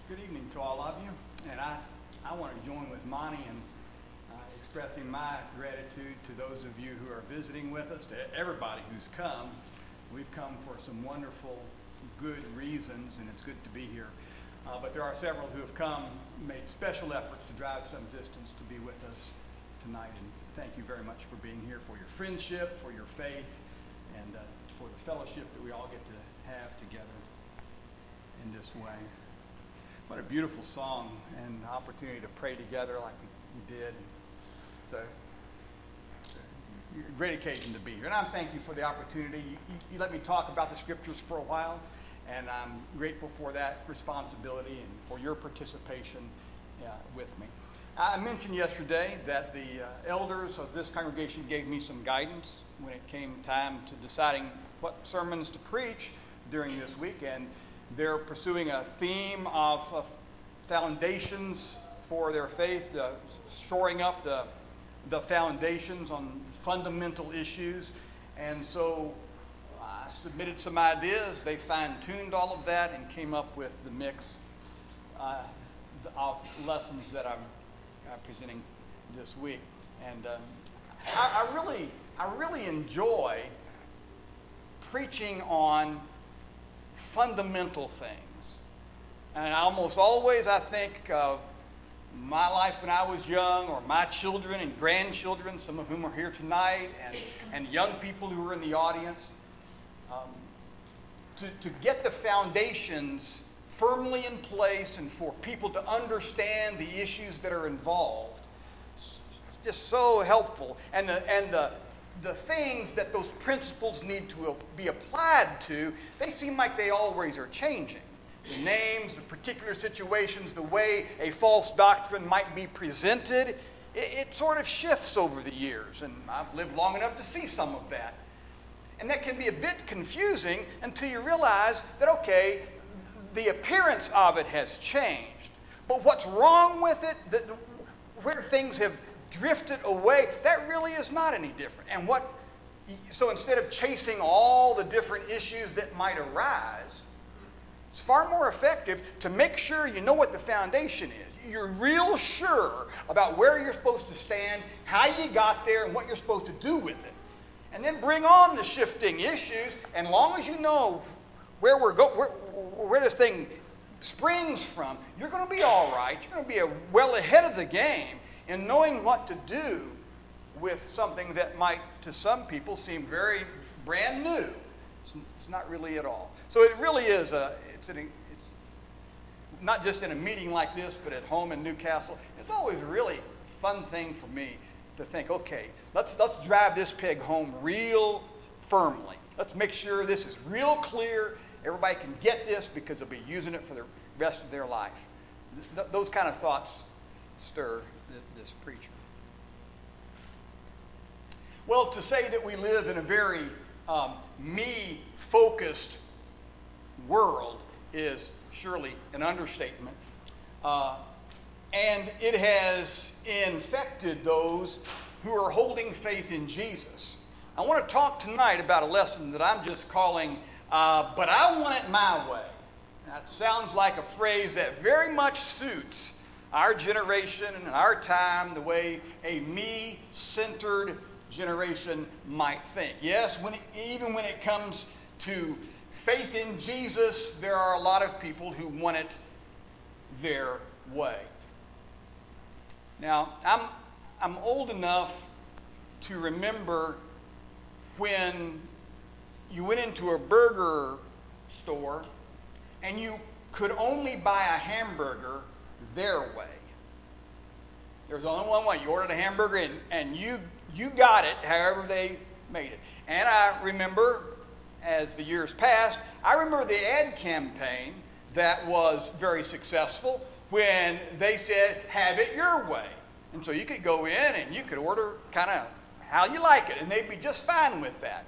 Good evening to all of you, and I want to join with Monty in expressing my gratitude to those of you who are visiting with us, to everybody who's come. We've come for some wonderful, good reasons, and it's good to be here. But there are several who have come, made special efforts to drive some distance to be with us tonight, and thank you very much for being here, for your friendship, for your faith, and for the fellowship that we all get to have together in this way. What a beautiful song and opportunity to pray together like we did. It's a great occasion to be here. And I thank you for the opportunity. You let me talk about the scriptures for a while, and I'm grateful for that responsibility and for your participation with me. I mentioned yesterday that the elders of this congregation gave me some guidance when it came time to deciding what sermons to preach during this week, and they're pursuing a theme of foundations for their faith, shoring up the foundations on fundamental issues. And so I submitted some ideas. They fine-tuned all of that and came up with the mix of lessons that I'm presenting this week. And I really enjoy preaching on fundamental things. And almost always I think of my life when I was young, or my children and grandchildren, some of whom are here tonight, and young people who are in the audience. To get the foundations firmly in place and for people to understand the issues that are involved, it's just so helpful. And the things that those principles need to be applied to, they seem like they always are changing. The names, the particular situations, the way a false doctrine might be presented, it sort of shifts over the years. And I've lived long enough to see some of that. And that can be a bit confusing until you realize that, okay, the appearance of it has changed. But what's wrong with it, where things have drifted away, that really is not any different. And so instead of chasing all the different issues that might arise, it's far more effective to make sure you know what the foundation is. You're real sure about where you're supposed to stand, how you got there, and what you're supposed to do with it. And then bring on the shifting issues, and as long as you know where this thing springs from, you're going to be all right. You're going to be well ahead of the game in knowing what to do with something that might, to some people, seem very brand new. It's not really at all. So it really is it's not just in a meeting like this, but at home in Newcastle. It's always a really fun thing for me to think, okay, let's drive this peg home real firmly. Let's make sure this is real clear. Everybody can get this because they'll be using it for the rest of their life. Those kind of thoughts stir this preacher. Well, to say that we live in a very me-focused world is surely an understatement. And it has infected those who are holding faith in Jesus. I want to talk tonight about a lesson that I'm just calling, but I want it my way. That sounds like a phrase that very much suits our generation and our time, the way a me-centered generation might think. Yes, even when it comes to faith in Jesus, there are a lot of people who want it their way. Now, I'm old enough to remember when you went into a burger store and you could only buy a hamburger their way. There was only one way. You ordered a hamburger and you got it however they made it. And I remember, as the years passed, I remember the ad campaign that was very successful when they said, have it your way. And so you could go in and you could order kind of how you like it, and they'd be just fine with that.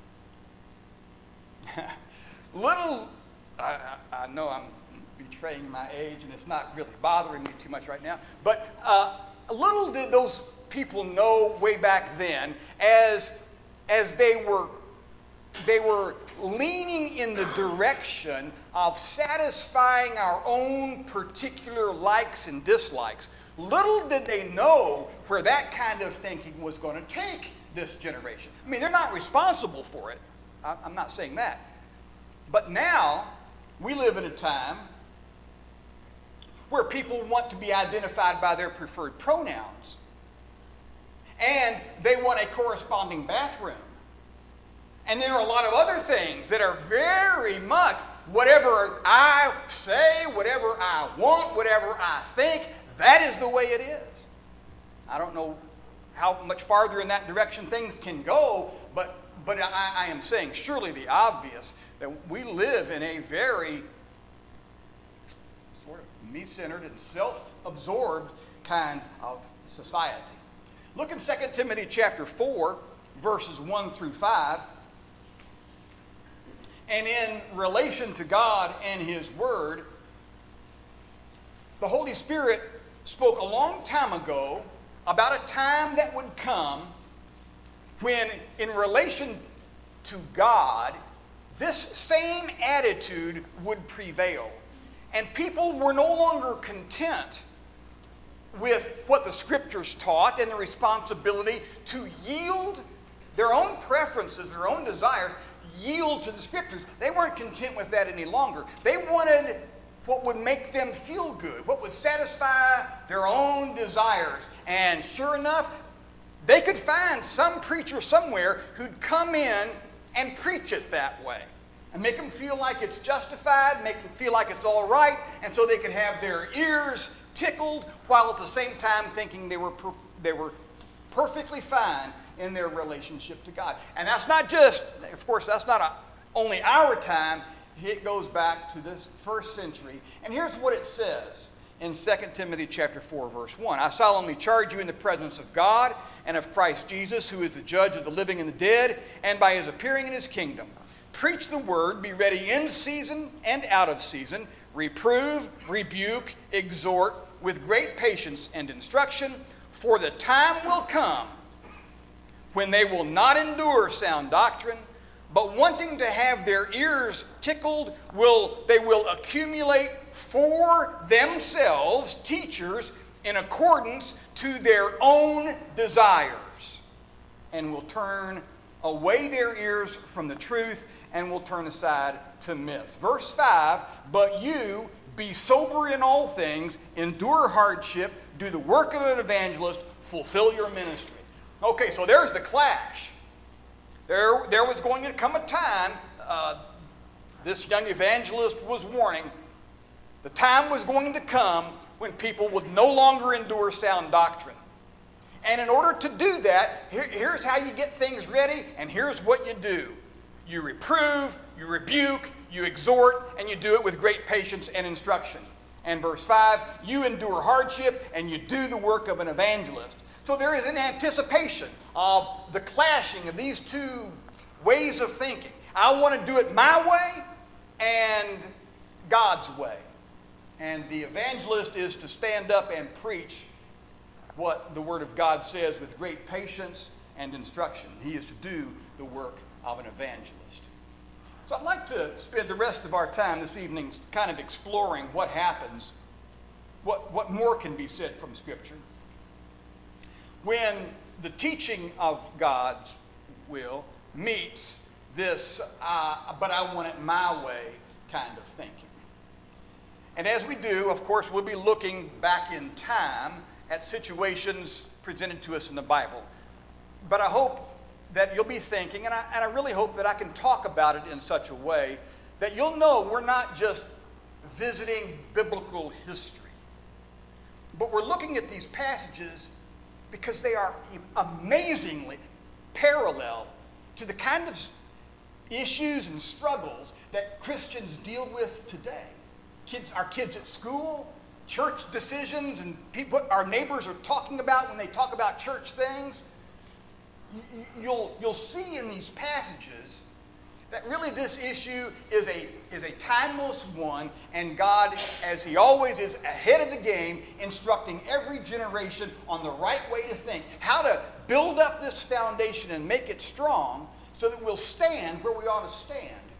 I know I'm betraying my age, and it's not really bothering me too much right now, but little did those people know way back then, as they were leaning in the direction of satisfying our own particular likes and dislikes. Little did they know where that kind of thinking was going to take this generation. I mean, they're not responsible for it. I'm not saying that. But now, we live in a time where people want to be identified by their preferred pronouns. And they want a corresponding bathroom. And there are a lot of other things that are very much whatever I say, whatever I want, whatever I think, that is the way it is. I don't know how much farther in that direction things can go, but I am saying surely the obvious that we live in a very sort of me-centered and self-absorbed kind of society. Look in 2 Timothy chapter 4, verses 1 through 5. And in relation to God and His Word, the Holy Spirit spoke a long time ago about a time that would come when, in relation to God, this same attitude would prevail. And people were no longer content with what the Scriptures taught and the responsibility to yield their own preferences, their own desires, yield to the Scriptures. They weren't content with that any longer. They wanted what would make them feel good, what would satisfy their own desires. And sure enough, they could find some preacher somewhere who'd come in and preach it that way and make them feel like it's justified, make them feel like it's all right, and so they could have their ears tickled while at the same time thinking they were perfectly fine in their relationship to God. And that's not just, of course, that's not only our time. It goes back to this first century. And here's what it says in 2 Timothy chapter 4, verse 1. I solemnly charge you in the presence of God and of Christ Jesus, who is the judge of the living and the dead, and by His appearing in His kingdom. Preach the word, be ready in season and out of season, reprove, rebuke, exhort with great patience and instruction, for the time will come when they will not endure sound doctrine, but wanting to have their ears tickled, they will accumulate for themselves teachers in accordance to their own desires, and will turn away their ears from the truth and will turn aside to myths. Verse 5, but you be sober in all things, endure hardship, do the work of an evangelist, fulfill your ministry. Okay, so there's the clash. There was going to come a time, this young evangelist was warning, the time was going to come when people would no longer endure sound doctrine. And in order to do that, here's how you get things ready, and here's what you do. You reprove, you rebuke, you exhort, and you do it with great patience and instruction. And verse 5, you endure hardship, and you do the work of an evangelist. So there is an anticipation of the clashing of these two ways of thinking. I want to do it my way and God's way. And the evangelist is to stand up and preach what the Word of God says with great patience and instruction. He is to do the work of an evangelist. So I'd like to spend the rest of our time this evening kind of exploring what happens, what more can be said from Scripture when the teaching of God's will meets this, but I want it my way kind of thinking. And as we do, of course, we'll be looking back in time at situations presented to us in the Bible. But I hope that you'll be thinking, and I really hope that I can talk about it in such a way that you'll know we're not just visiting biblical history, but we're looking at these passages because they are amazingly parallel to the kind of issues and struggles that Christians deal with today. Our kids at school, church decisions, and people our neighbors are talking about when they talk about church things. You'll see in these passages that really this issue is a timeless one, and God, as He always is, ahead of the game, instructing every generation on the right way to think, how to build up this foundation and make it strong so that we'll stand where we ought to stand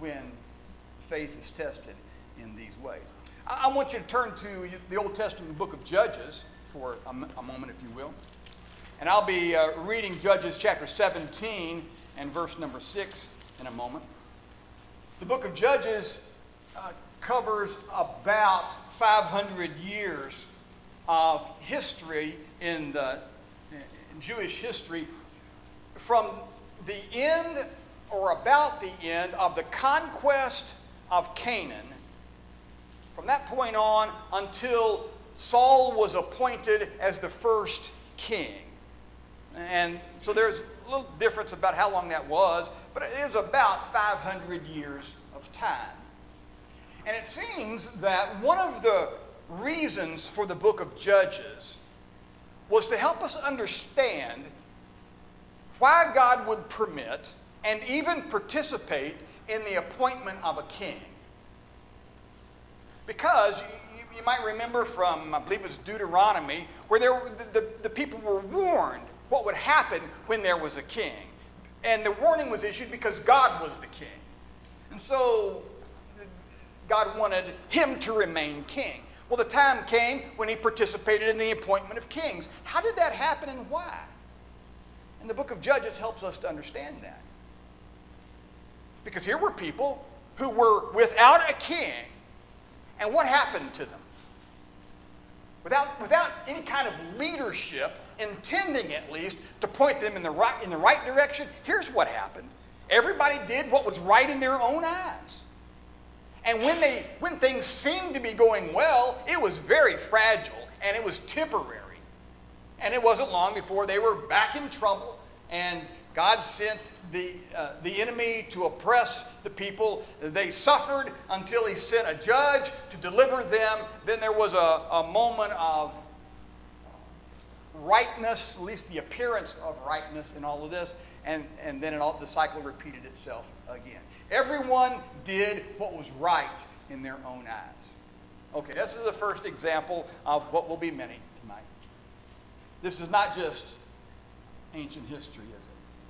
when faith is tested in these ways. I want you to turn to the Old Testament book of Judges for a moment, if you will. And I'll be reading Judges chapter 17 and verse number 6 in a moment. The book of Judges covers about 500 years of history in Jewish history, from the end or about the end of the conquest of Canaan, from that point on until Saul was appointed as the first king. And so there's a little difference about how long that was, but it was about 500 years of time. And it seems that one of the reasons for the book of Judges was to help us understand why God would permit and even participate in the appointment of a king. Because you might remember from, I believe it was Deuteronomy, where the people were warned what would happen when there was a king. And the warning was issued because God was the king. And so God wanted him to remain king. Well, the time came when he participated in the appointment of kings. How did that happen and why? And the book of Judges helps us to understand that. Because here were people who were without a king. And what happened to them? Without any kind of leadership, intending at least to point them in the right direction, here's what happened. Everybody did what was right in their own eyes. And when things seemed to be going well, it was very fragile and it was temporary. And it wasn't long before they were back in trouble, and God sent the enemy to oppress the people. They suffered until he sent a judge to deliver them. Then there was a moment of rightness, at least the appearance of rightness in all of this, and then the cycle repeated itself again. Everyone did what was right in their own eyes. Okay, this is the first example of what will be many tonight. This is not just ancient history, is it?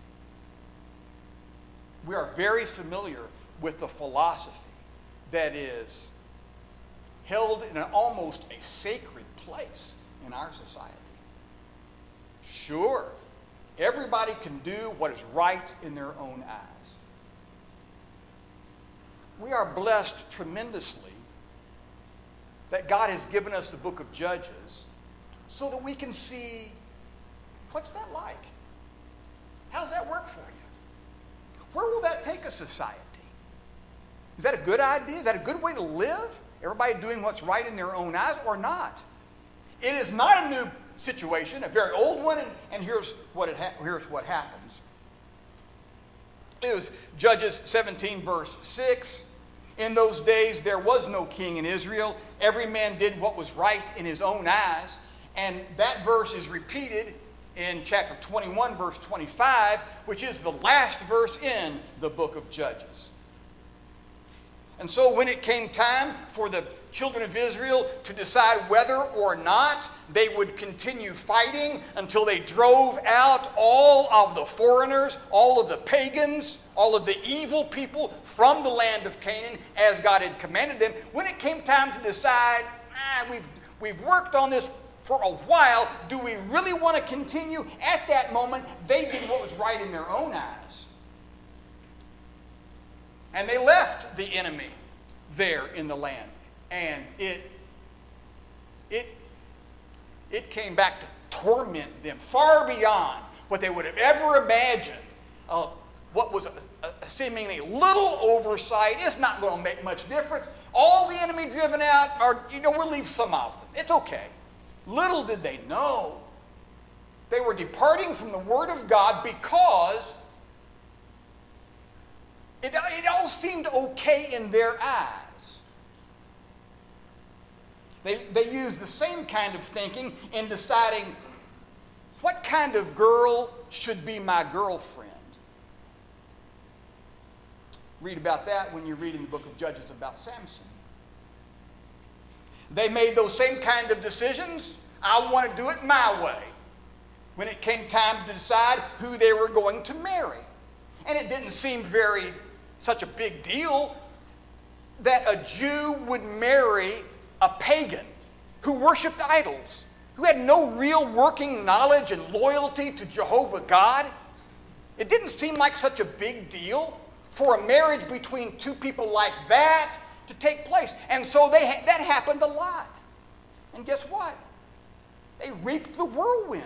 We are very familiar with the philosophy that is held in almost a sacred place in our society. Sure, everybody can do what is right in their own eyes. We are blessed tremendously that God has given us the book of Judges so that we can see, what's that like? How does that work for you? Where will that take a society? Is that a good idea? Is that a good way to live? Everybody doing what's right in their own eyes or not? It is not a new situation, a very old one, and here's what happens. It was Judges 17, verse 6. In those days there was no king in Israel. Every man did what was right in his own eyes. And that verse is repeated in chapter 21, verse 25, which is the last verse in the book of Judges. And so when it came time for the children of Israel to decide whether or not they would continue fighting until they drove out all of the foreigners, all of the pagans, all of the evil people from the land of Canaan as God had commanded them, when it came time to decide, we've worked on this for a while, do we really want to continue? At that moment, they did what was right in their own eyes. And they left the enemy there in the land. And it came back to torment them far beyond what they would have ever imagined. What was a seemingly little oversight. It's not going to make much difference. All the enemy driven out, we'll leave some of them. It's okay. Little did they know, they were departing from the Word of God because it all seemed okay in their eyes. They used the same kind of thinking in deciding what kind of girl should be my girlfriend. Read about that when you read in the book of Judges about Samson. They made those same kind of decisions. I want to do it my way. When it came time to decide who they were going to marry. And it didn't seem very such a big deal that a Jew would marry a pagan who worshiped idols, who had no real working knowledge and loyalty to Jehovah God. It didn't seem like such a big deal for a marriage between two people like that to take place. And so that happened a lot. And guess what? They reaped the whirlwind.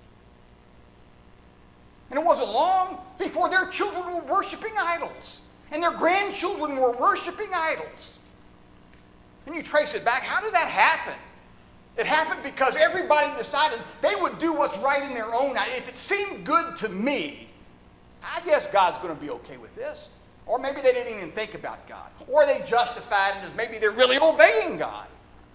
And it wasn't long before their children were worshiping idols. And their grandchildren were worshiping idols. And you trace it back. How did that happen? It happened because everybody decided they would do what's right in their own eyes. If it seemed good to me, I guess God's going to be okay with this. Or maybe they didn't even think about God. Or they justified it as maybe they're really obeying God.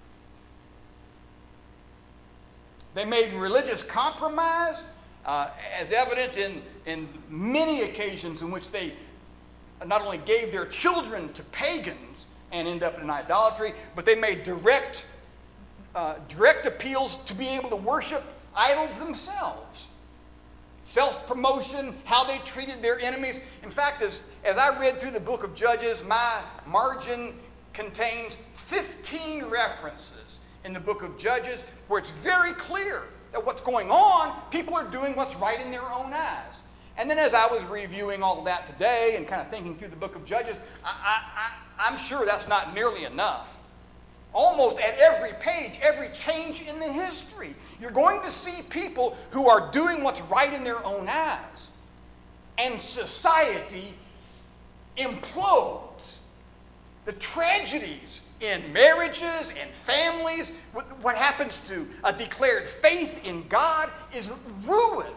They made religious compromise, as evident in many occasions in which they not only gave their children to pagans and end up in idolatry, but they made direct appeals to be able to worship idols themselves. Self-promotion, how they treated their enemies. In fact, as I read through the book of Judges, my margin contains 15 references in the book of Judges where it's very clear that what's going on, people are doing what's right in their own eyes. And then as I was reviewing all of that today and kind of thinking through the book of Judges, I'm sure that's not nearly enough. Almost at every page, every change in the history, you're going to see people who are doing what's right in their own eyes. And society implodes. The tragedies in marriages and families, what happens to a declared faith in God is ruined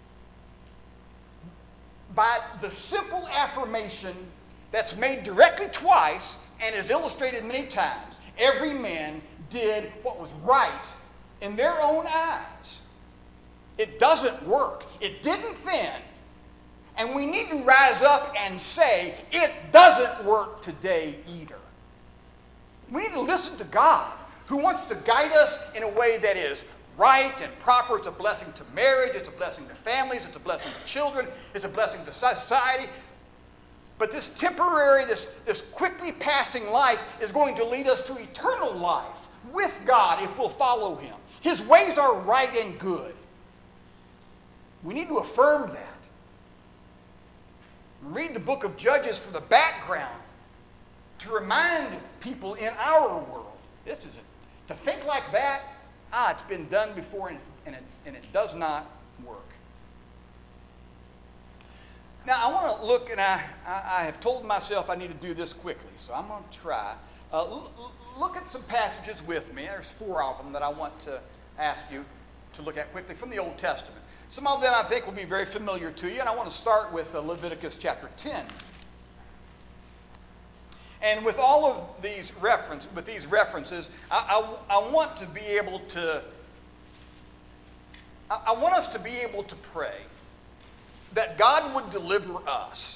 by the simple affirmation that's made directly twice and is illustrated many times. Every man did what was right in their own eyes. It doesn't work. It didn't then. And we need to rise up and say, it doesn't work today either. We need to listen to God, who wants to guide us in a way that is right and proper. It's a blessing to marriage. It's a blessing to families. It's a blessing to children. It's a blessing to society. But this temporary, this quickly passing life is going to lead us to eternal life with God if we'll follow Him. His ways are right and good. We need to affirm that. Read the book of Judges for the background to remind people in our world. This isn't. To think like that, it's been done before and it does not work. Now, I want to look, and I have told myself I need to do this quickly, so I'm going to try. Look at some passages with me. There's 4 of them that I want to ask you to look at quickly from the Old Testament. Some of them I think will be very familiar to you, and I want to start with Leviticus chapter 10. And with all of these references, I want to be able to, I want us to be able to pray that God would deliver us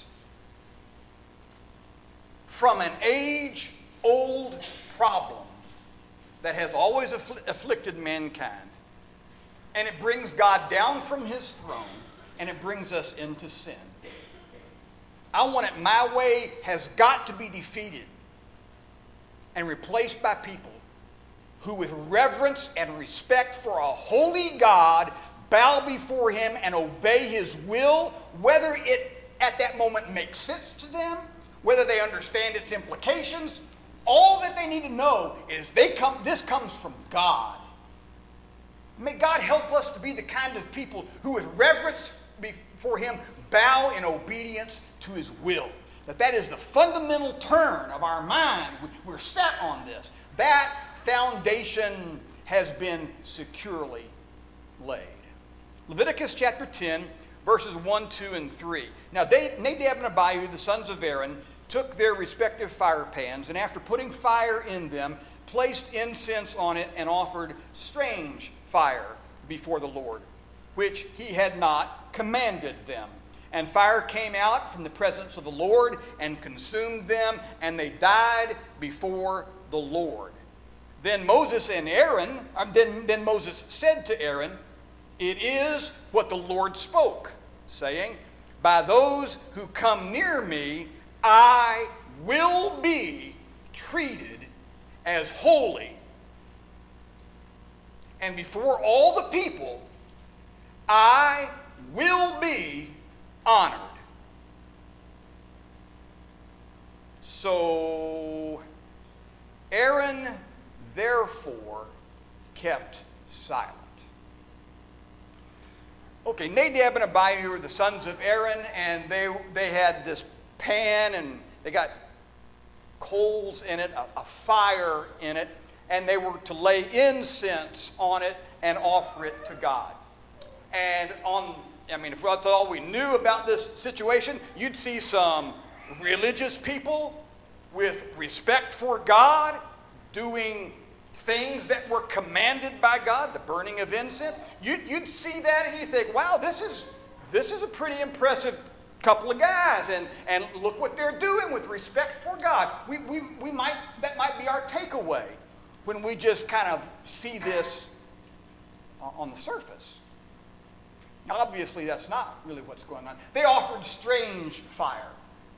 from an age-old problem that has always afflicted mankind. And it brings God down from His throne, and it brings us into sin. I want it my way has got to be defeated and replaced by people who with reverence and respect for a holy God bow before Him and obey His will, whether it at that moment makes sense to them, whether they understand its implications. All that they need to know is this comes from God. May God help us to be the kind of people who with reverence before Him bow in obedience to His will. That is the fundamental turn of our mind. We're set on this. That foundation has been securely laid. Leviticus chapter 10, verses 1, 2, and 3. Now Nadab and Abihu, the sons of Aaron, took their respective fire pans, and after putting fire in them, placed incense on it and offered strange fire before the Lord, which He had not commanded them. And fire came out from the presence of the Lord and consumed them, and they died before the Lord. Then Moses said to Aaron, "It is what the Lord spoke, saying, by those who come near me, I will be treated as holy. And before all the people, I will be honored. So Aaron therefore kept silent. Okay, Nadab and Abihu were the sons of Aaron, and they had this pan, and they got coals in it, a fire in it, and they were to lay incense on it and offer it to God. And if that's all we knew about this situation, you'd see some religious people with respect for God doing things that were commanded by God, the burning of incense. You'd see that and you think, wow, this is a pretty impressive couple of guys, and look what they're doing with respect for God. That might be our takeaway when we just kind of see this on the surface. Now, obviously, that's not really what's going on. They offered strange fire.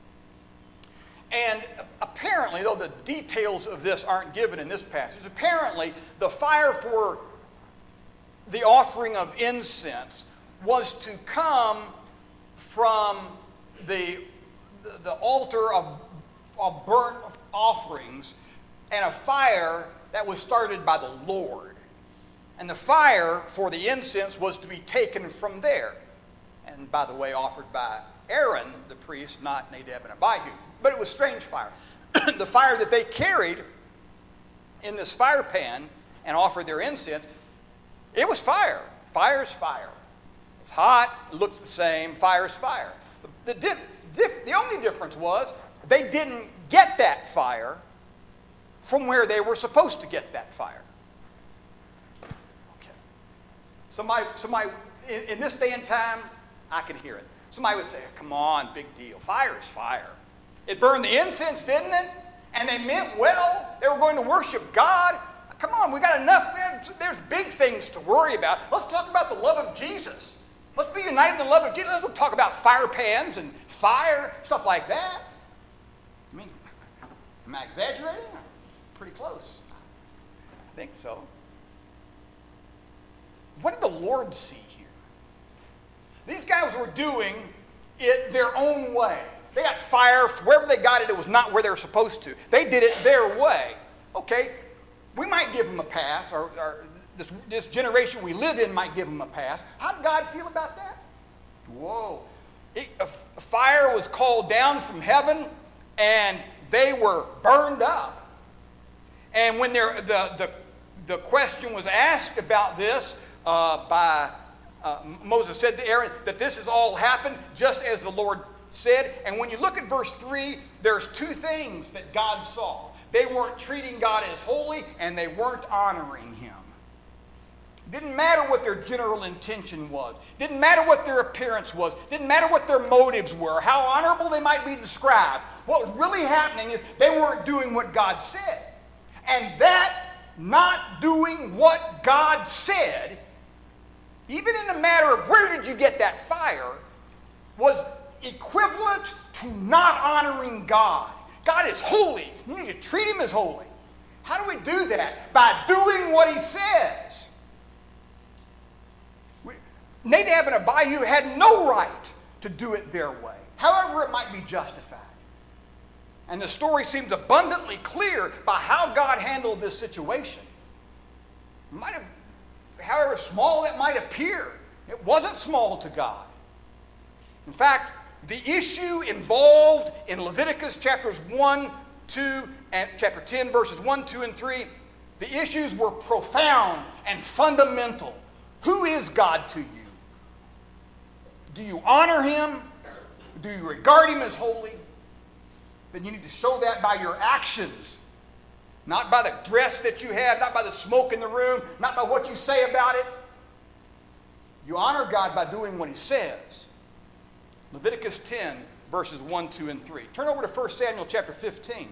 And apparently, though the details of this aren't given in this passage, apparently the fire for the offering of incense was to come from the altar of burnt offerings, and a fire that was started by the Lord. And the fire for the incense was to be taken from there. And by the way, offered by Aaron, the priest, not Nadab and Abihu. But it was strange fire. The fire that they carried in this fire pan and offered their incense, it was fire. Fire is fire. It's hot, it looks the same, fire is fire. The only difference was they didn't get that fire from where they were supposed to get that fire. Okay. Somebody in this day and time, I can hear it. Somebody would say, come on, big deal. Fire is fire. It burned the incense, didn't it? And they meant well. They were going to worship God. Come on, we got enough. There's big things to worry about. Let's talk about the love of Jesus. Let's be united in the love of Jesus. Let's talk about fire pans and fire, stuff like that. I mean, am I exaggerating? Pretty close. I think so. What did the Lord see here? These guys were doing it their own way. They got fire. Wherever they got it, it was not where they were supposed to. They did it their way. Okay, we might give them a pass, or this generation we live in might give them a pass. How did God feel about that? Whoa. A fire was called down from heaven, and they were burned up. And when the question was asked about this by Moses said to Aaron that this has all happened just as the Lord said. And when you look at verse 3, there's two things that God saw. They weren't treating God as holy, and they weren't honoring him. Didn't matter what their general intention was. Didn't matter what their appearance was. Didn't matter what their motives were, how honorable they might be described. What was really happening is they weren't doing what God said. And that not doing what God said, even in the matter of where did you get that fire, was equivalent to not honoring God. God is holy. You need to treat him as holy. How do we do that? By doing what he says. Nadab and Abihu had no right to do it their way, however it might be justified. And the story seems abundantly clear by how God handled this situation. However small it might appear, it wasn't small to God. In fact, the issue involved in Leviticus chapters 1, 2, and chapter 10, verses 1, 2, and 3, the issues were profound and fundamental. Who is God to you? Do you honor him? Do you regard him as holy? Then you need to show that by your actions. Not by the dress that you have, not by the smoke in the room, not by what you say about it. You honor God by doing what he says. Leviticus 10, verses 1, 2, and 3. Turn over to 1 Samuel chapter 15.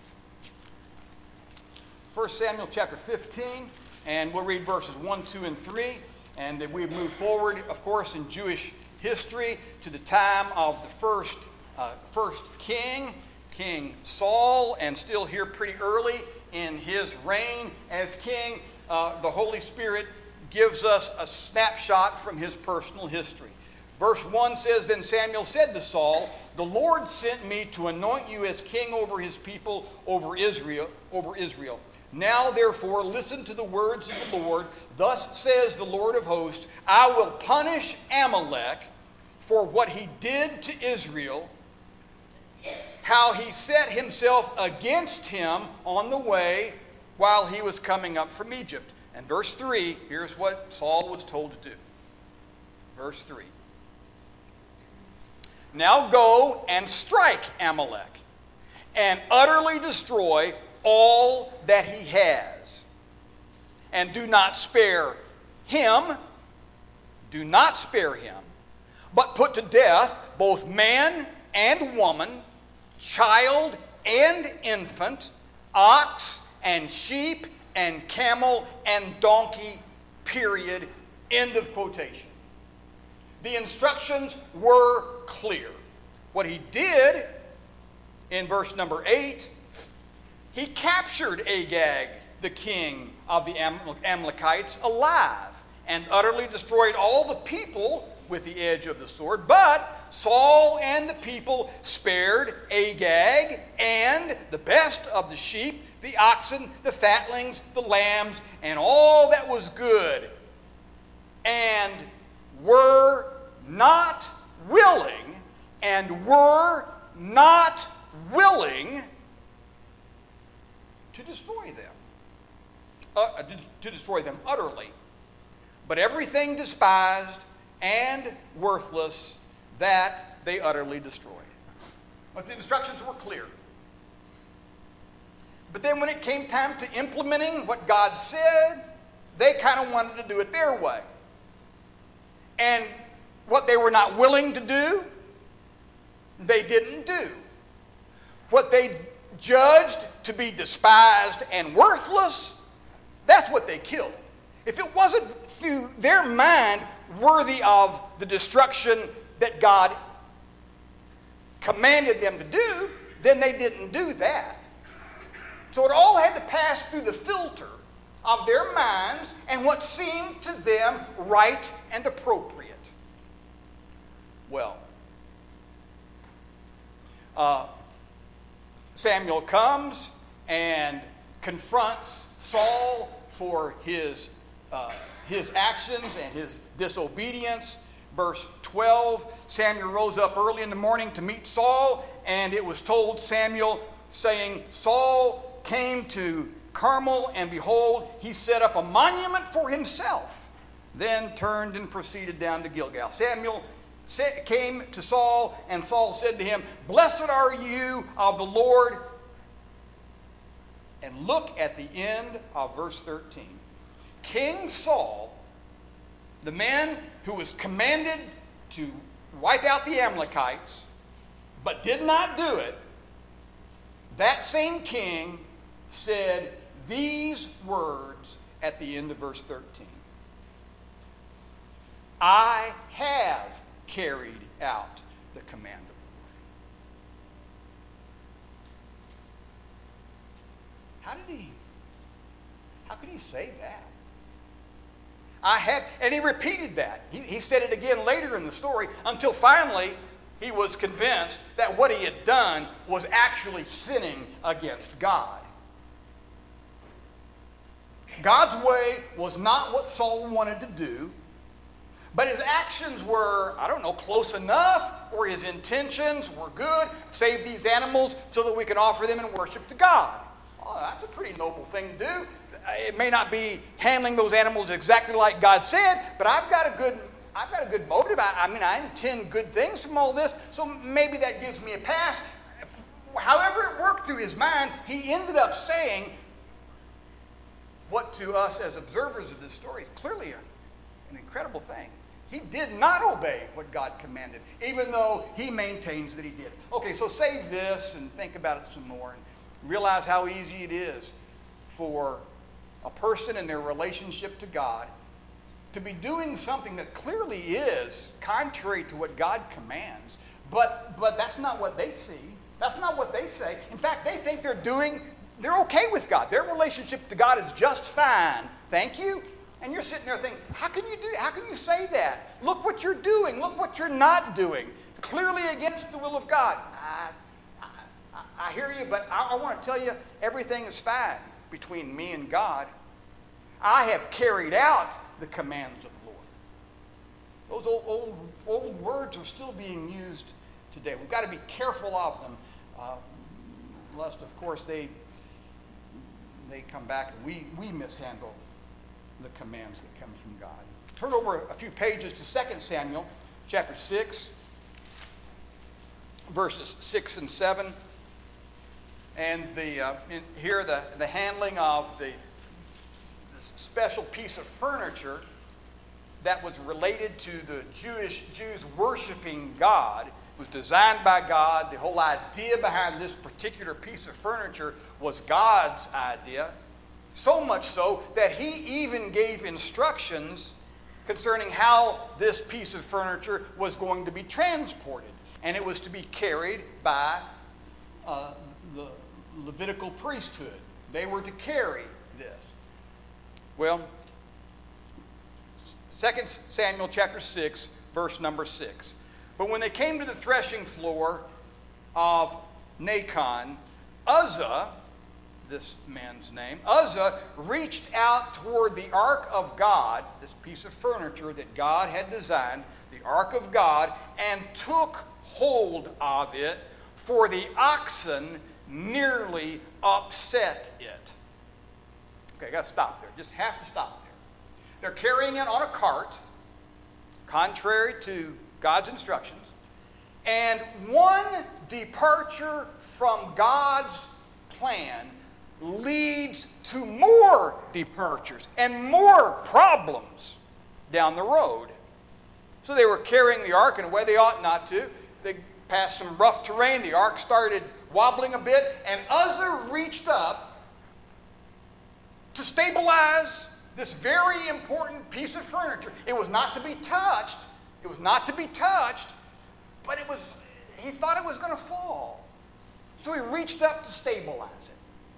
1 Samuel chapter 15, and we'll read verses 1, 2, and 3. And we move forward, of course, in Jewish history to the time of the first king. King Saul, and still here pretty early in his reign as king, the Holy Spirit gives us a snapshot from his personal history. Verse 1 says, Then Samuel said to Saul, The Lord sent me to anoint you as king over his people, over Israel. Now therefore listen to the words of the Lord. Thus says the Lord of hosts, I will punish Amalek for what he did to Israel, how he set himself against him on the way while he was coming up from Egypt. And verse 3, here's what Saul was told to do. Verse 3. Now go and strike Amalek and utterly destroy all that he has. And do not spare him, but put to death both man and woman, child and infant, ox and sheep and camel and donkey, period. End of quotation. The instructions were clear. What he did in verse number 8, he captured Agag, the king of the Amalekites, alive and utterly destroyed all the people with the edge of the sword. But Saul and the people spared Agag and the best of the sheep, the oxen, the fatlings, the lambs, and all that was good, and were not willing to destroy them, utterly, but everything despised and worthless that they utterly destroyed. But the instructions were clear. But then when it came time to implementing what God said, they kind of wanted to do it their way. And what they were not willing to do, they didn't do. What they judged to be despised and worthless, that's what they killed. If it wasn't through their mind worthy of the destruction that God commanded them to do, then they didn't do that. So it all had to pass through the filter of their minds and what seemed to them right and appropriate. Well, Samuel comes and confronts Saul for his actions and his disobedience. Verse 12, Samuel rose up early in the morning to meet Saul, and it was told Samuel, saying, Saul came to Carmel, and behold, he set up a monument for himself, then turned and proceeded down to Gilgal. Samuel came to Saul, and Saul said to him, Blessed are you of the Lord. And look at the end of verse 13. King Saul, the man who was commanded to wipe out the Amalekites, but did not do it, that same king said these words at the end of verse 13. I have carried out the command of the Lord. How could he say that? I have, and he repeated that. He said it again later in the story until finally he was convinced that what he had done was actually sinning against God. God's way was not what Saul wanted to do, but his actions were, close enough, or his intentions were good. Save these animals so that we can offer them in worship to God. Oh, that's a pretty noble thing to do. It may not be handling those animals exactly like God said, but I've got a good motive. I intend good things from all this, so maybe that gives me a pass. However it worked through his mind, he ended up saying what to us as observers of this story is clearly an incredible thing. He did not obey what God commanded, even though he maintains that he did. Okay, so save this and think about it some more and realize how easy it is for a person in their relationship to God to be doing something that clearly is contrary to what God commands, but that's not what they see. That's not what they say. In fact, they think they're okay with God. Their relationship to God is just fine. Thank you. And you're sitting there thinking, how can you say that? Look what you're doing. Look what you're not doing. It's clearly against the will of God. I hear you, but I want to tell you, everything is fine between me and God. I have carried out the commands of the Lord. Those old words are still being used today. We've got to be careful of them, lest, of course, they come back and we mishandle the commands that come from God. Turn over a few pages to 2 Samuel chapter 6, verses 6 and 7. And here the handling of the special piece of furniture that was related to the Jews worshiping God. It was designed by God. The whole idea behind this particular piece of furniture was God's idea. So much so that he even gave instructions concerning how this piece of furniture was going to be transported. And it was to be carried by the Levitical priesthood. They were to carry this. Well, 2 Samuel chapter 6, verse number 6. But when they came to the threshing floor of Nacon, Uzzah, this man's name, Uzzah reached out toward the ark of God, this piece of furniture that God had designed, the ark of God, and took hold of it, for the oxen nearly upset it. Okay, I got to stop there. Just have to stop there. They're carrying it on a cart, contrary to God's instructions. And one departure from God's plan leads to more departures and more problems down the road. So they were carrying the ark in a way they ought not to. They passed some rough terrain. The ark started wobbling a bit, and Uzzah reached up to stabilize this very important piece of furniture. It was not to be touched. It was not to be touched, but he thought it was going to fall. So he reached up to stabilize it.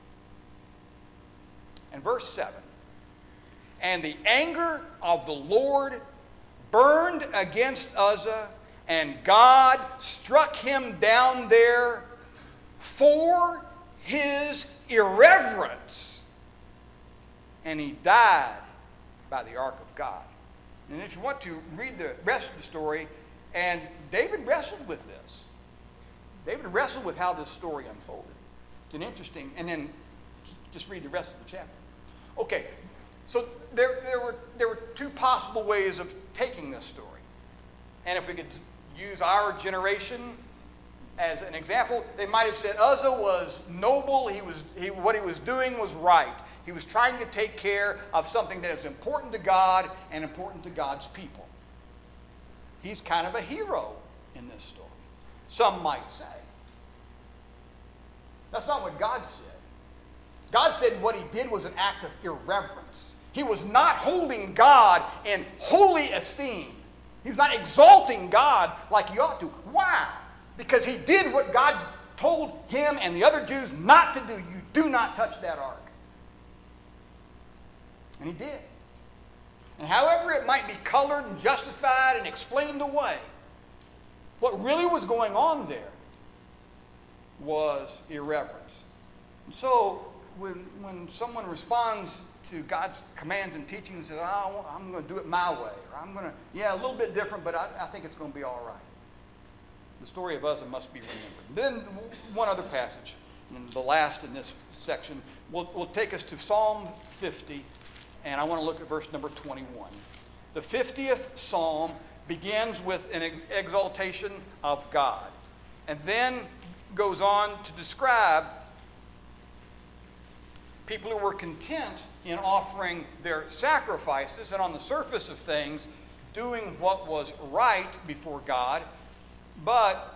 And verse 7, and the anger of the Lord burned against Uzzah, and God struck him down there for his irreverence. And he died by the ark of God. And if you want to read the rest of the story, and David wrestled with this. David wrestled with how this story unfolded. It's an interesting, and then just read the rest of the chapter. Okay, so there were two possible ways of taking this story. And if we could use our generation as an example, they might have said Uzzah was noble. What he was doing was right. He was trying to take care of something that is important to God and important to God's people. He's kind of a hero in this story, some might say. That's not what God said. God said what he did was an act of irreverence. He was not holding God in holy esteem. He was not exalting God like he ought to. Why? Because he did what God told him and the other Jews not to do. You do not touch that ark. And he did. And however it might be colored and justified and explained away, what really was going on there was irreverence. And so when someone responds to God's commands and teachings and says, oh, I'm going to do it my way, or I'm going to, a little bit different, but I think it's going to be all right. The story of Uzzah must be remembered. Then one other passage, and the last in this section, will take us to Psalm 50, and I want to look at verse number 21. The 50th Psalm begins with an exaltation of God, and then goes on to describe people who were content in offering their sacrifices and on the surface of things doing what was right before God. But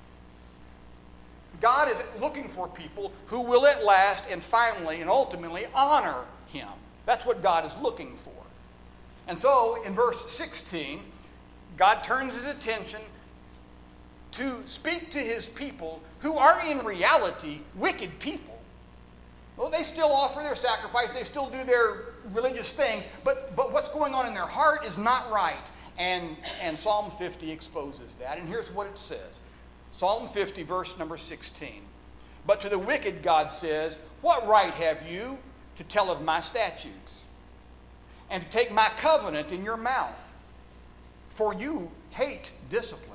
God is looking for people who will at last and finally and ultimately honor him. That's what God is looking for. And so in verse 16, God turns his attention to speak to his people who are in reality wicked people. Well, they still offer their sacrifice, they still do their religious things, but what's going on in their heart is not right. And Psalm 50 exposes that. And here's what it says. Psalm 50, verse number 16. But to the wicked, God says, what right have you to tell of my statutes, and to take my covenant in your mouth? For you hate discipline.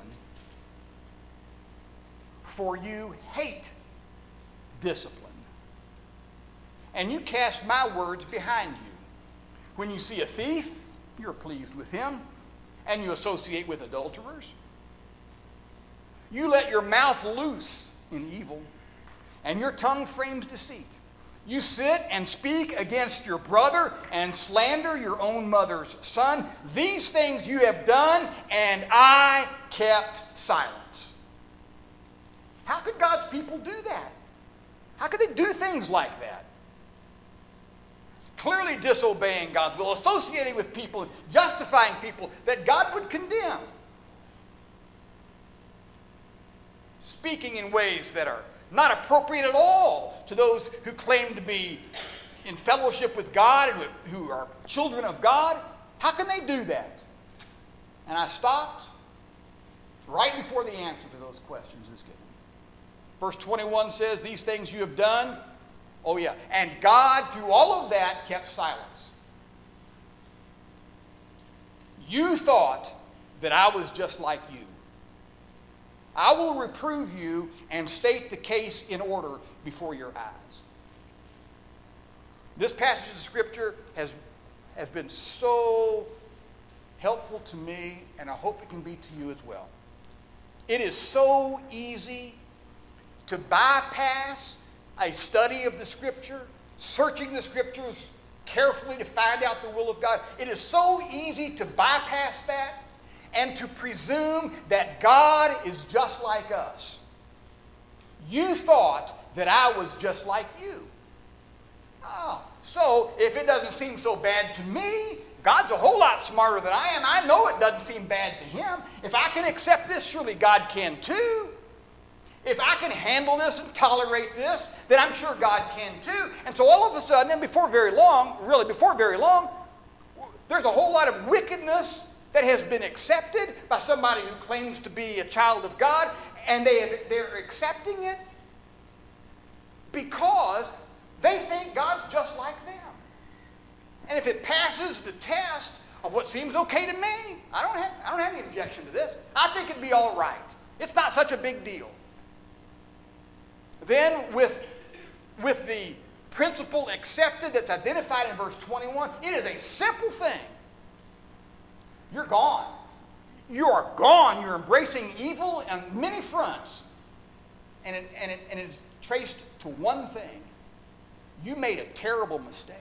For you hate discipline. And you cast my words behind you. When you see a thief, you're pleased with him, and you associate with adulterers. You let your mouth loose in evil, and your tongue frames deceit. You sit and speak against your brother and slander your own mother's son. These things you have done, and I kept silence. How could God's people do that? How could they do things like that? Clearly disobeying God's will, associating with people, justifying people that God would condemn. Speaking in ways that are not appropriate at all to those who claim to be in fellowship with God and who are children of God. How can they do that? And I stopped right before the answer to those questions is given. Verse 21 says, these things you have done. Oh yeah, and God through all of that kept silence. You thought that I was just like you. I will reprove you and state the case in order before your eyes. This passage of Scripture has been so helpful to me, and I hope it can be to you as well. It is so easy to bypass a study of the Scripture, searching the Scriptures carefully to find out the will of God. It is so easy to bypass that and to presume that God is just like us. You thought that I was just like you. Oh, so if it doesn't seem so bad to me, God's a whole lot smarter than I am. I know it doesn't seem bad to him. If I can accept this, surely God can too. If I can handle this and tolerate this, then I'm sure God can too. And so all of a sudden, and before very long, there's a whole lot of wickedness that has been accepted by somebody who claims to be a child of God, and they're accepting it because they think God's just like them. And if it passes the test of what seems okay to me, I don't have any objection to this. I think it'd be all right. It's not such a big deal. Then with the principle accepted that's identified in verse 21, it is a simple thing. You're gone. You are gone. You're embracing evil on many fronts. And it's traced to one thing. You made a terrible mistake.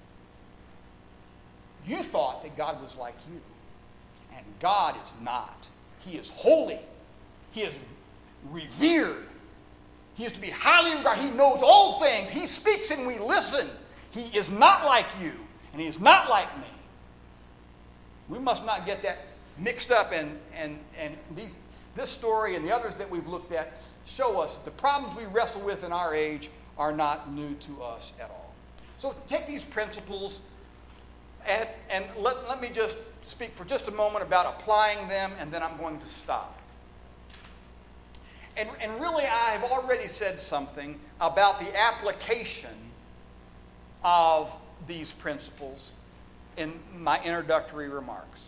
You thought that God was like you. And God is not. He is holy. He is revered. He is to be highly regarded. He knows all things. He speaks and we listen. He is not like you. And he is not like me. We must not get that mixed up, and this story and the others that we've looked at show us that the problems we wrestle with in our age are not new to us at all. So take these principles and let me just speak for just a moment about applying them, and then I'm going to stop. And really I have already said something about the application of these principles in my introductory remarks.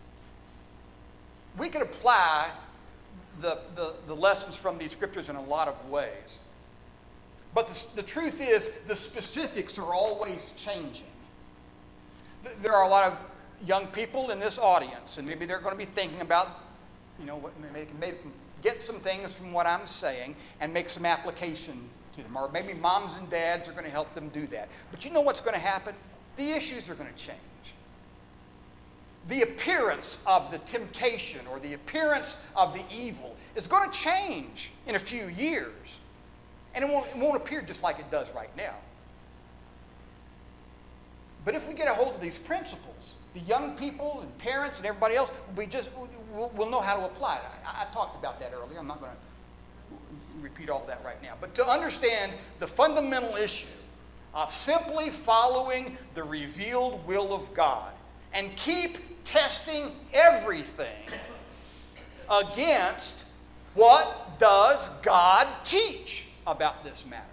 We could apply the lessons from these scriptures in a lot of ways. But the truth is, the specifics are always changing. There are a lot of young people in this audience, and maybe they're going to be thinking about, maybe get some things from what I'm saying and make some application to them. Or maybe moms and dads are going to help them do that. But you know what's going to happen? The issues are going to change. The appearance of the temptation or the appearance of the evil is going to change in a few years. And it won't appear just like it does right now. But if we get a hold of these principles, the young people and parents and everybody else, we'll know how to apply it. I talked about that earlier. I'm not going to repeat all of that right now. But to understand the fundamental issue of simply following the revealed will of God and keep testing everything against what does God teach about this matter.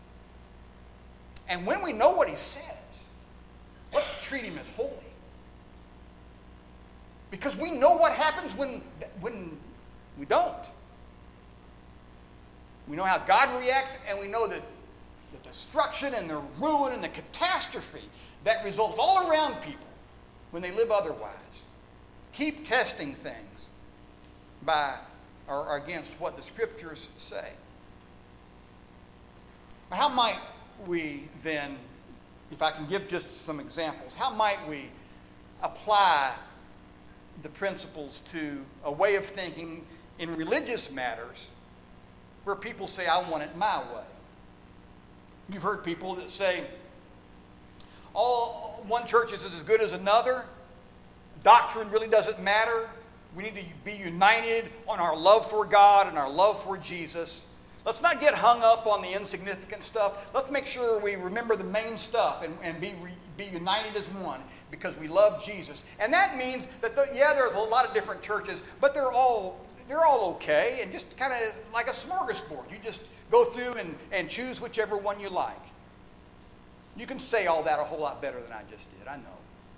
And when we know what he says, let's treat him as holy. Because we know what happens when we don't. We know how God reacts, and we know that the destruction and the ruin and the catastrophe that results all around people when they live otherwise. Keep testing things by or against what the Scriptures say. How might we then, if I can give just some examples, how might we apply the principles to a way of thinking in religious matters where people say, I want it my way? You've heard people that say, oh, one church is as good as another. Doctrine really doesn't matter. We need to be united on our love for God and our love for Jesus. Let's not get hung up on the insignificant stuff. Let's make sure we remember the main stuff and be united as one because we love Jesus. And that means that, there are a lot of different churches, but they're all okay and just kind of like a smorgasbord. You just go through and choose whichever one you like. You can say all that a whole lot better than I just did, I know.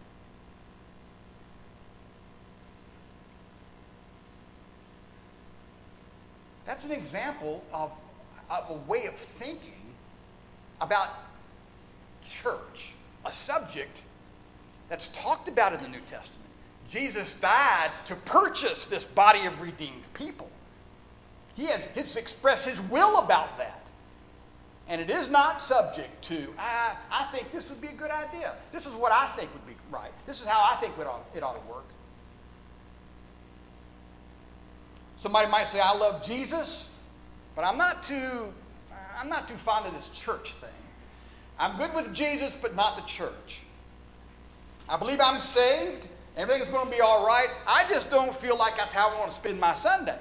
That's an example of a way of thinking about church, a subject that's talked about in the New Testament. Jesus died to purchase this body of redeemed people. He has expressed his will about that. And it is not subject to, I think this would be a good idea. This is what I think would be right. This is how I think it ought to work. Somebody might say, I love Jesus, but I'm not too fond of this church thing. I'm good with Jesus, but not the church. I believe I'm saved. Everything's going to be all right. I just don't feel like that's how I want to spend my Sunday.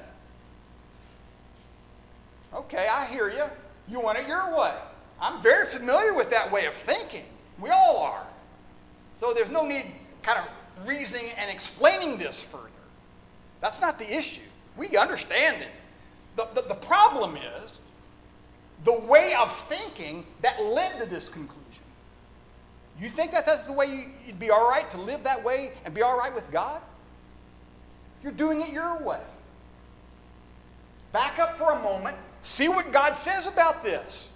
Okay, I hear you. You want it your way. I'm very familiar with that way of thinking. We all are. So there's no need kind of reasoning and explaining this further. That's not the issue. We understand it. The problem is the way of thinking that led to this conclusion. You think that that's the way you'd be all right to live that way and be all right with God? You're doing it your way. Back up for a moment. See what God says about this.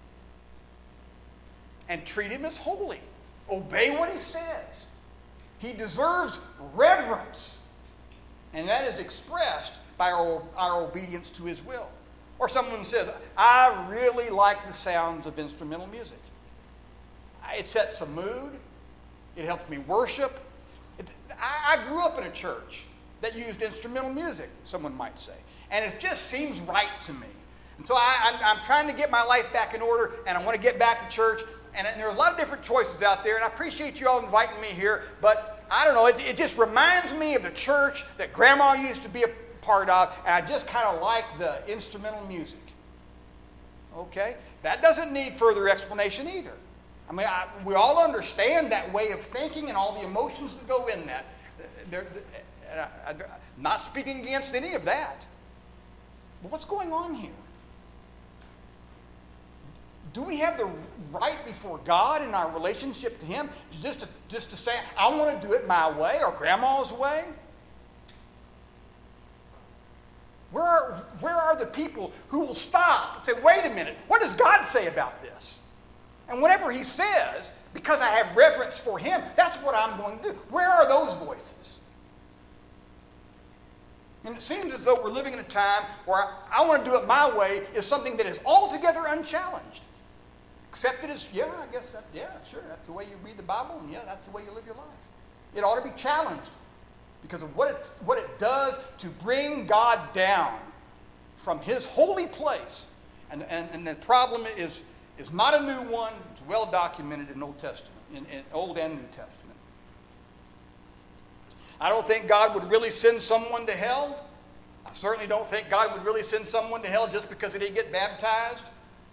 And treat him as holy. Obey what he says. He deserves reverence. And that is expressed by our obedience to his will. Or someone says, I really like the sounds of instrumental music. It sets a mood. It helps me worship. I grew up in a church that used instrumental music, someone might say. And it just seems right to me. And so I'm trying to get my life back in order, and I want to get back to church. And there are a lot of different choices out there, and I appreciate you all inviting me here. But I don't know, it just reminds me of the church that Grandma used to be a part of, and I just kind of like the instrumental music. Okay? That doesn't need further explanation either. I mean, we all understand that way of thinking and all the emotions that go in that. I'm not speaking against any of that. But what's going on here? Do we have the right before God in our relationship to him just to say, I want to do it my way or Grandma's way? Where are the people who will stop and say, wait a minute, what does God say about this? And whatever he says, because I have reverence for him, that's what I'm going to do. Where are those voices? And it seems as though we're living in a time where I want to do it my way is something that is altogether unchallenged. Accepted as, yeah, I guess that, yeah, sure, that's the way you read the Bible, and yeah, that's the way you live your life. It ought to be challenged because of what it does to bring God down from his holy place. And the problem is not a new one. It's well documented in the Old Testament. in Old and New Testament. I don't think God would really send someone to hell. I certainly don't think God would really send someone to hell just because they didn't get baptized.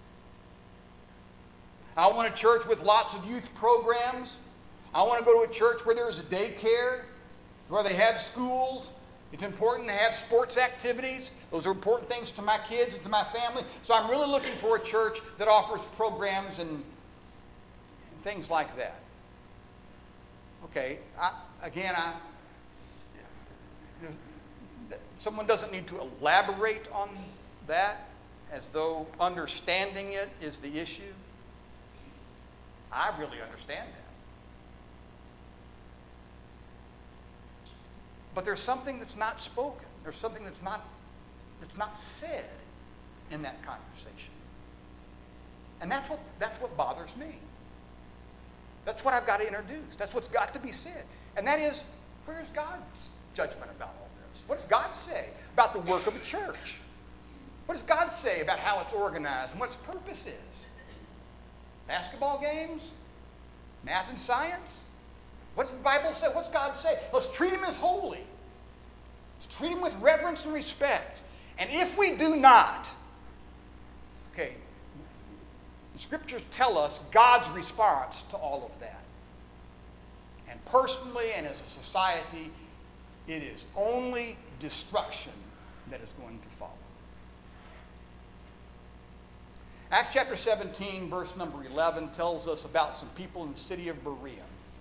I want a church with lots of youth programs. I want to go to a church where there's a daycare, where they have schools. It's important to have sports activities. Those are important things to my kids and to my family. So I'm really looking for a church that offers programs and things like that. Okay, someone doesn't need to elaborate on that as though understanding it is the issue. I really understand that. But there's something that's not spoken. There's something that's not said in that conversation. And that's what bothers me. That's what I've got to introduce. That's what's got to be said. And that is, where's God's judgment about all this? What does God say about the work of a church? What does God say about how it's organized and what its purpose is? Basketball games? Math and science? What does the Bible say? What's God say? Let's treat him as holy. Let's treat him with reverence and respect. And if we do not, okay, the scriptures tell us God's response to all of that. And personally and as a society, it is only destruction that is going to follow. Acts chapter 17, verse number 11, tells us about some people in the city of Berea.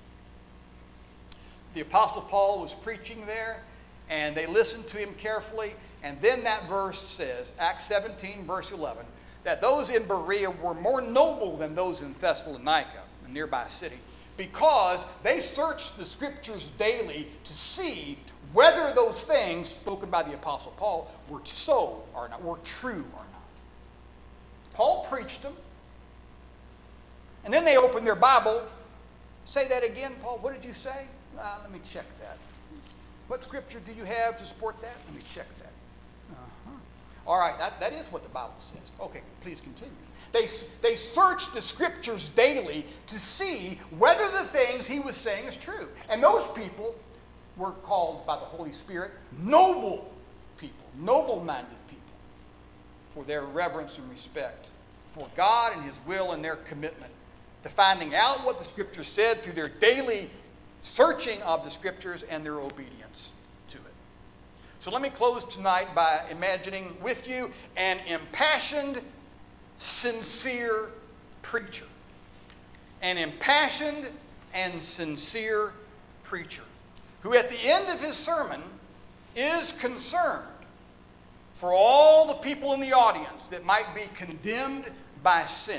The Apostle Paul was preaching there, and they listened to him carefully. And then that verse says, Acts 17, verse 11, that those in Berea were more noble than those in Thessalonica, a nearby city, because they searched the scriptures daily to see whether those things spoken by the Apostle Paul were so or not, were true or not. Paul preached them, and then they opened their Bible. Say that again, Paul. What did you say? Let me check that. What scripture do you have to support that? Let me check that. All right, that is what the Bible says. Okay, please continue. They searched the scriptures daily to see whether the things he was saying is true. And those people were called by the Holy Spirit noble people, noble-minded people, for their reverence and respect for God and his will and their commitment to finding out what the scriptures said through their daily searching of the scriptures and their obedience to it. So let me close tonight by imagining with you an impassioned, sincere preacher. An impassioned and sincere preacher who at the end of his sermon is concerned for all the people in the audience that might be condemned by sin.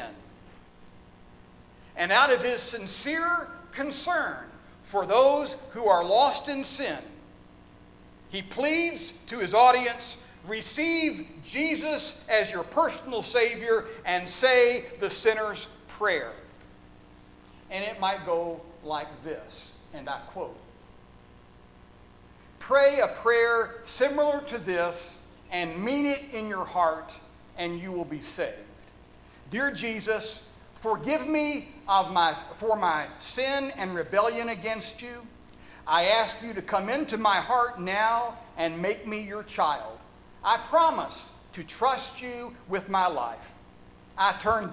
And out of his sincere concern for those who are lost in sin, he pleads to his audience, receive Jesus as your personal Savior and say the sinner's prayer. And it might go like this, and I quote, "Pray a prayer similar to this and mean it in your heart, and you will be saved. Dear Jesus, forgive me for my sin and rebellion against you. I ask you to come into my heart now and make me your child. I promise to trust you with my life. I turn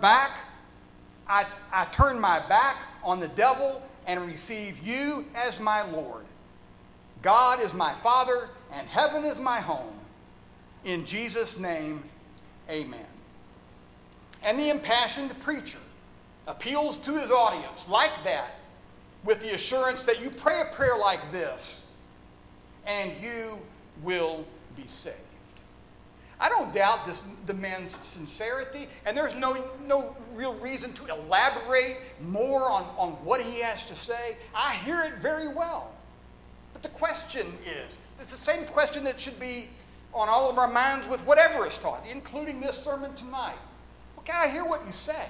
my back on the devil and receive you as my Lord. God is my Father and heaven is my home. In Jesus' name, amen." And the impassioned preacher appeals to his audience like that, with the assurance that you pray a prayer like this and you will be saved. I don't doubt the man's sincerity, and there's no real reason to elaborate more on what he has to say. I hear it very well. But the question is, it's the same question that should be on all of our minds with whatever is taught, including this sermon tonight. Okay, I hear what you say.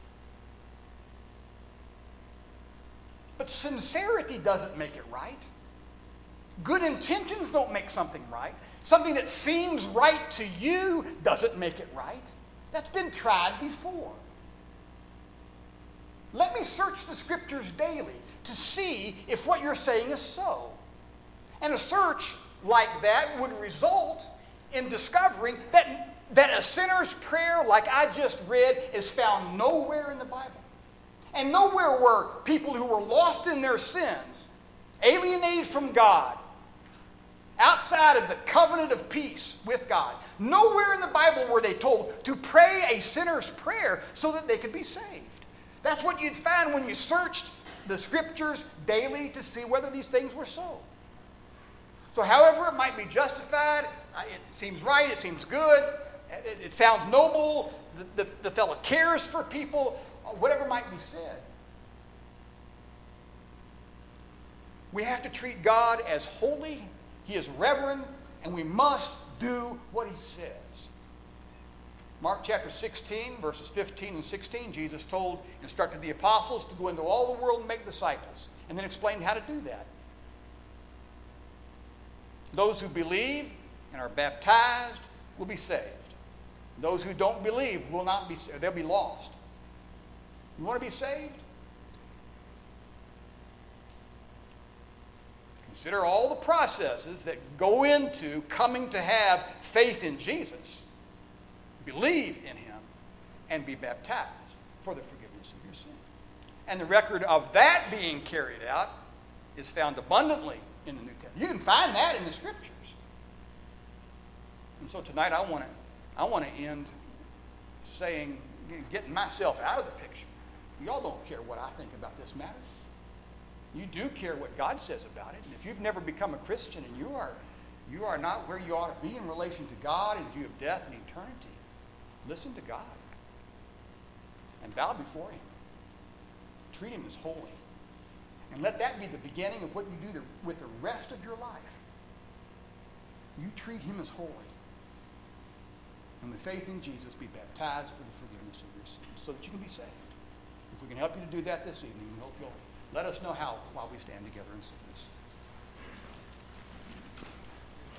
But sincerity doesn't make it right. Good intentions don't make something right. Something that seems right to you doesn't make it right. That's been tried before. Let me search the Scriptures daily to see if what you're saying is so. And a search like that would result in discovering that a sinner's prayer, like I just read, is found nowhere in the Bible. And nowhere were people who were lost in their sins, alienated from God, outside of the covenant of peace with God. Nowhere in the Bible were they told to pray a sinner's prayer so that they could be saved. That's what you'd find when you searched the Scriptures daily to see whether these things were so. So however it might be justified, it seems right, it seems good, it sounds noble, the fellow cares for people, whatever might be said. We have to treat God as holy, He is reverend, and we must do what He says. Mark chapter 16, verses 15 and 16, Jesus instructed the apostles to go into all the world and make disciples, and then explained how to do that. Those who believe and are baptized will be saved. Those who don't believe will not be saved. They'll be lost. You want to be saved? Consider all the processes that go into coming to have faith in Jesus, believe in Him, and be baptized for the forgiveness of your sin. And the record of that being carried out is found abundantly in the New Testament. You can find that in the Scriptures. And so tonight I want to end saying, getting myself out of the picture. Y'all don't care what I think about this matter. You do care what God says about it. And if you've never become a Christian and you are not where you ought to be in relation to God in view of death and eternity, listen to God and bow before Him. Treat Him as holy. And let that be the beginning of what you do with the rest of your life. You treat Him as holy. And with faith in Jesus, be baptized for the forgiveness of your sins so that you can be saved. If we can help you to do that this evening, we hope you'll let us know how while we stand together and sing this.